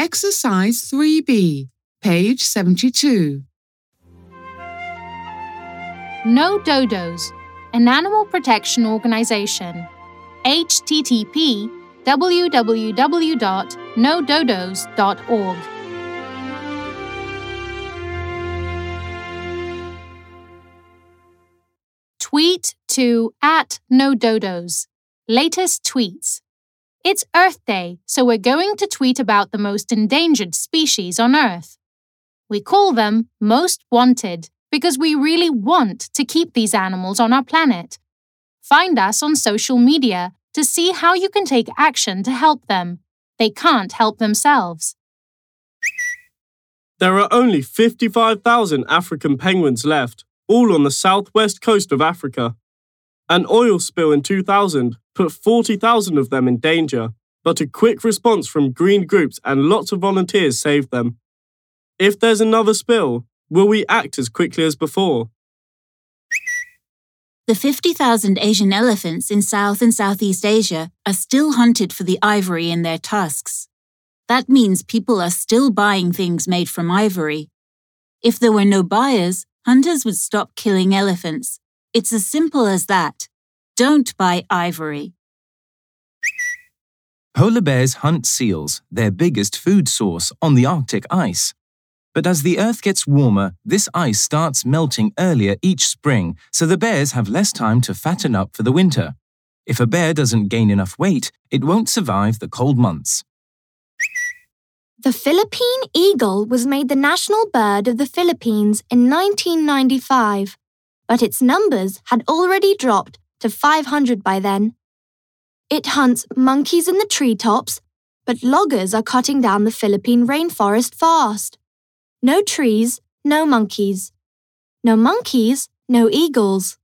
Exercise 3B, page 72. No Dodos, an animal protection organization. http://www.nododos.org. Tweet to @NoDodos. Latest tweets. It's Earth Day, so we're going to tweet about the most endangered species on Earth. We call them Most Wanted because we really want to keep these animals on our planet. Find us on social media to see how you can take action to help them. They can't help themselves. There are only 55,000 African penguins left, all on the southwest coast of Africa. An oil spill in 2000 put 40,000 of them in danger, but a quick response from green groups and lots of volunteers saved them. If there's another spill, will we act as quickly as before? The 50,000 Asian elephants in South and Southeast Asia are still hunted for the ivory in their tusks. That means people are still buying things made from ivory. If there were no buyers, hunters would stop killing elephants. It's as simple as that. Don't buy ivory. Polar bears hunt seals, their biggest food source, on the Arctic ice. But as the Earth gets warmer, this ice starts melting earlier each spring, so the bears have less time to fatten up for the winter. If a bear doesn't gain enough weight, it won't survive the cold months. The Philippine eagle was made the national bird of the Philippines in 1995, but its numbers had already dropped to 500 by then. It hunts monkeys in the treetops, but loggers are cutting down the Philippine rainforest fast. No trees, no monkeys. No monkeys, no eagles.